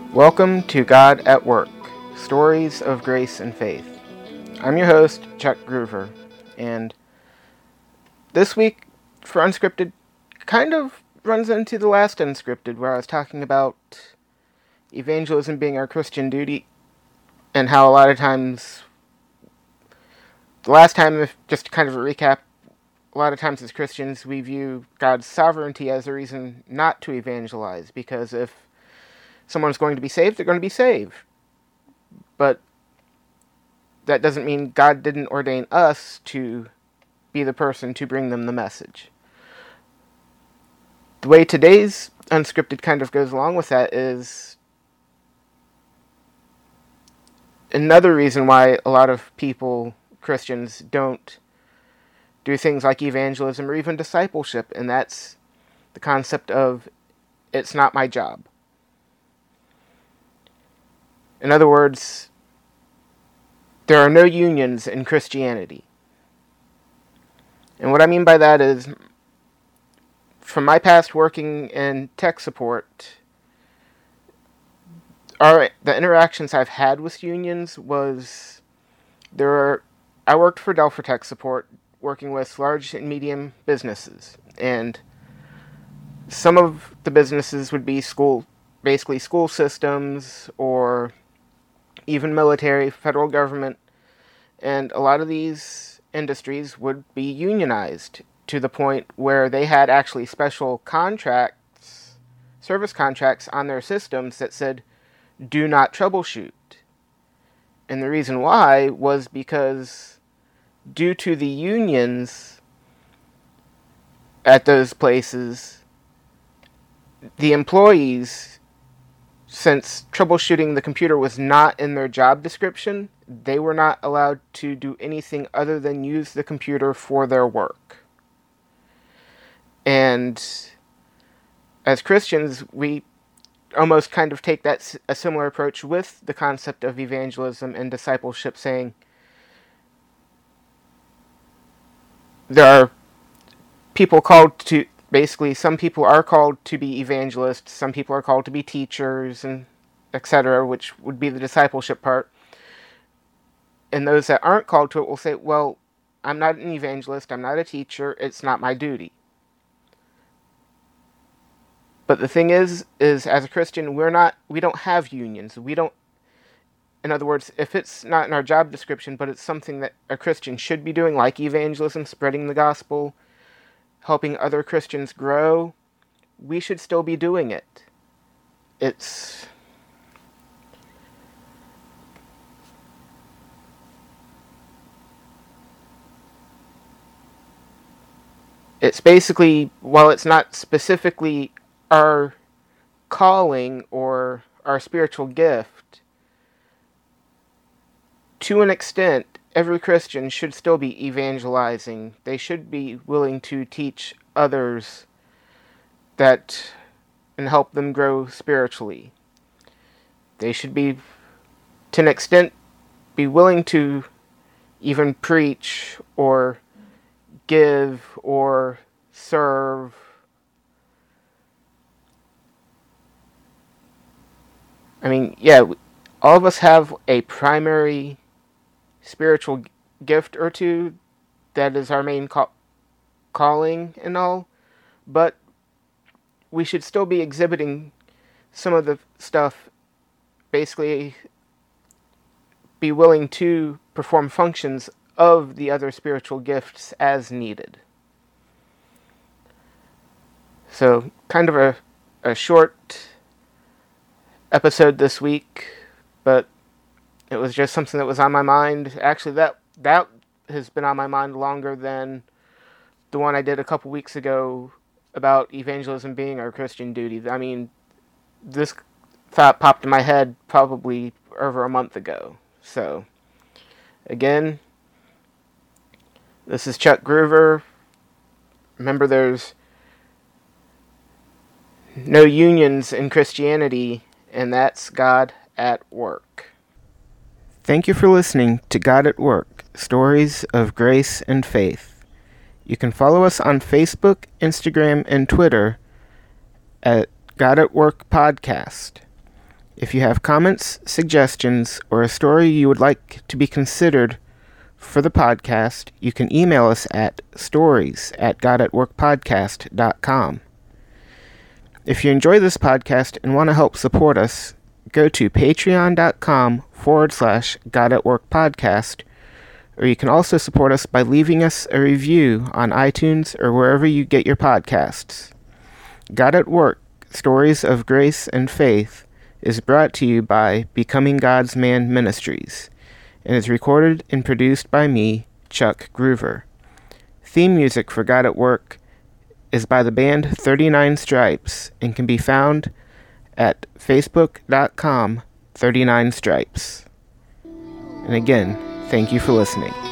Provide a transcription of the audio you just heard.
Welcome to God at Work, Stories of Grace and Faith. I'm your host, Chuck Groover, and this week for Unscripted kind of runs into the last Unscripted, where I was talking about evangelism being our Christian duty, and how a lot of times, the last time, just to kind of a recap, a lot of times as Christians we view God's sovereignty as a reason not to evangelize, because if someone's going to be saved, they're going to be saved. But that doesn't mean God didn't ordain us to be the person to bring them the message. The way today's Unscripted kind of goes along with that is another reason why a lot of people, Christians, don't do things like evangelism or even discipleship, and that's the concept of it's not my job. In other words, there are no unions in Christianity. And what I mean by that is, from my past working in tech support, the interactions I've had with unions was, I worked for Dell for tech support, working with large and medium businesses, and some of the businesses would be basically school systems, or even military, federal government, and a lot of these industries would be unionized to the point where they had actually special contracts, service contracts on their systems that said, do not troubleshoot. And the reason why was because due to the unions at those places, the employees, since troubleshooting the computer was not in their job description, they were not allowed to do anything other than use the computer for their work. And as Christians, we almost kind of take a similar approach with the concept of evangelism and discipleship, saying there are people called to, basically, some people are called to be evangelists, some people are called to be teachers, and etc., which would be the discipleship part. And those that aren't called to it will say, well, I'm not an evangelist, I'm not a teacher, it's not my duty. But the thing is as a Christian, we don't have unions. In other words, if it's not in our job description, but it's something that a Christian should be doing, like evangelism, spreading the gospel, helping other Christians grow, we should still be doing it. It's basically, while it's not specifically our calling or our spiritual gift, to an extent, every Christian should still be evangelizing. They should be willing to teach others and help them grow spiritually. They should be, to an extent, be willing to even preach or give or serve. I mean, yeah, all of us have a primary spiritual gift or two that is our main calling and all, but we should still be exhibiting some of the stuff, basically be willing to perform functions of the other spiritual gifts as needed. So, kind of a short episode this week, but it was just something that was on my mind. Actually, that has been on my mind longer than the one I did a couple weeks ago about evangelism being our Christian duty. I mean, this thought popped in my head probably over a month ago. So, again, this is Chuck Groover. Remember, there's no unions in Christianity, and that's God at Work. Thank you for listening to God at Work, Stories of Grace and Faith. You can follow us on Facebook, Instagram, and Twitter at God at Work Podcast. If you have comments, suggestions, or a story you would like to be considered for the podcast, you can email us at stories@godatworkpodcast.com. If you enjoy this podcast and want to help support us, go to patreon.com/GodAtWorkPodcast, or you can also support us by leaving us a review on iTunes or wherever you get your podcasts. God at Work, Stories of Grace and Faith is brought to you by Becoming God's Man Ministries and is recorded and produced by me, Chuck Groover. Theme music for God at Work is by the band 39 Stripes and can be found at facebook.com/39stripes. And again, thank you for listening.